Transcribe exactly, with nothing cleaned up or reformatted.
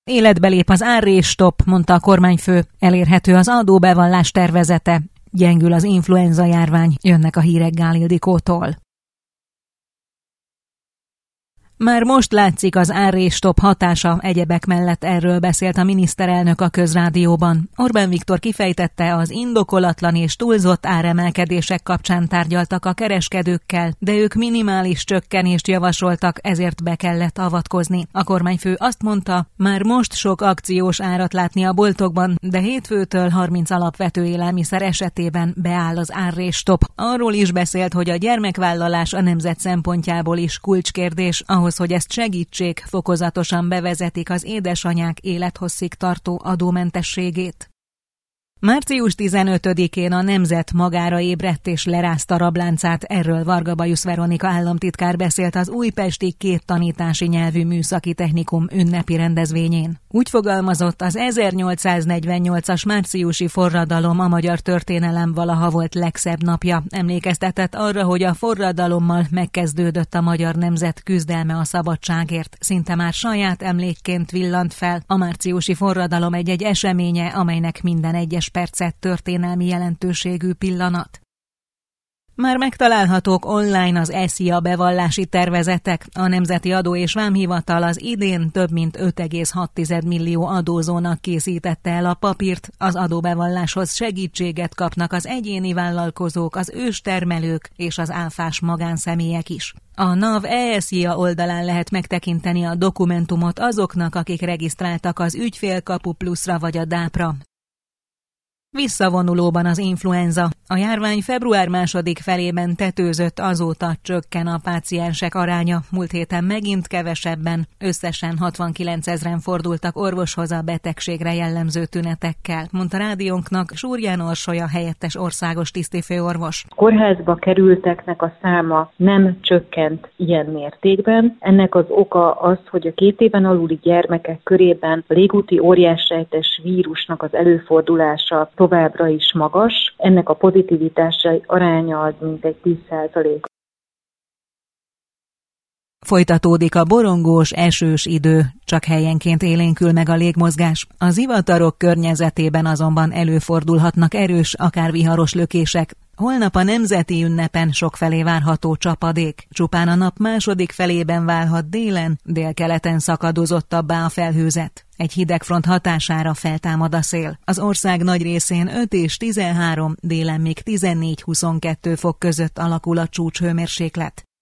Életbe lép az árrésstop, mondta a kormányfő, elérhető az adóbevallás tervezete. Gyengül az influenza járvány, jönnek a hírek Gál Ildikótól. Már most látszik az árrésstop hatása, egyebek mellett erről beszélt a miniszterelnök a Közrádióban. Orbán Viktor kifejtette, az indokolatlan és túlzott áremelkedések kapcsán tárgyaltak a kereskedőkkel, de ők minimális csökkenést javasoltak, ezért be kellett avatkozni. A kormányfő azt mondta, már most sok akciós árat látni a boltokban, de hétfőtől harminc alapvető élelmiszer esetében beáll az árrésstop. Arról is beszélt, hogy a gyermekvállalás a nemzet szempontjából is kulcskérdés, ahhoz, hogy ezt segítsék, fokozatosan bevezetik az édesanyák élethosszig tartó adómentességét. március tizenötödikén a nemzet magára ébredt és lerázta rabláncát, erről Varga Bajusz Veronika államtitkár beszélt az újpesti két tanítási nyelvű műszaki technikum ünnepi rendezvényén. Úgy fogalmazott, az ezernyolcszáznegyvennyolcas márciusi forradalom a magyar történelem valaha volt legszebb napja. Emlékeztetett arra, hogy a forradalommal megkezdődött a magyar nemzet küzdelme a szabadságért. Szinte már saját emlékként villant fel a márciusi forradalom egy-egy eseménye, amelynek minden egyes percet történelmi jelentőségű pillanat. Már megtalálhatók online az e szia bevallási tervezetek. A Nemzeti Adó és Vámhivatal az idén több mint öt egész hat millió adózónak készítette el a papírt. Az adóbevalláshoz segítséget kapnak az egyéni vállalkozók, az őstermelők és az áfás magánszemélyek is. A NAV e szia oldalán lehet megtekinteni a dokumentumot azoknak, akik regisztráltak az Ügyfélkapu Pluszra vagy a dápra. Visszavonulóban az influenza. A járvány február második felében tetőzött, azóta csökken a páciensek aránya. Múlt héten megint kevesebben, összesen hatvankilencezren fordultak orvoshoz a betegségre jellemző tünetekkel, mondta rádiónknak Súrján Orsolya helyettes országos tisztifőorvos. Kórházba kerülteknek a száma nem csökkent ilyen mértékben. Ennek az oka az, hogy a két éven aluli gyermekek körében a légúti óriássejtes vírusnak az előfordulása továbbra is magas, ennek a pozitivitási aránya az mintegy tíz százalék. Folytatódik a borongós, esős idő, csak helyenként élénkül meg a légmozgás. A zivatarok környezetében azonban előfordulhatnak erős, akár viharos lökések. Holnap a nemzeti ünnepen sokfelé várható csapadék. Csupán a nap második felében válhat délen, délkeleten szakadozottabbá a felhőzet. Egy hidegfront hatására feltámad a szél. Az ország nagy részén öt és tizenhárom, délen még tizennégy-huszonkettő fok között alakul a csúcshőmérséklet.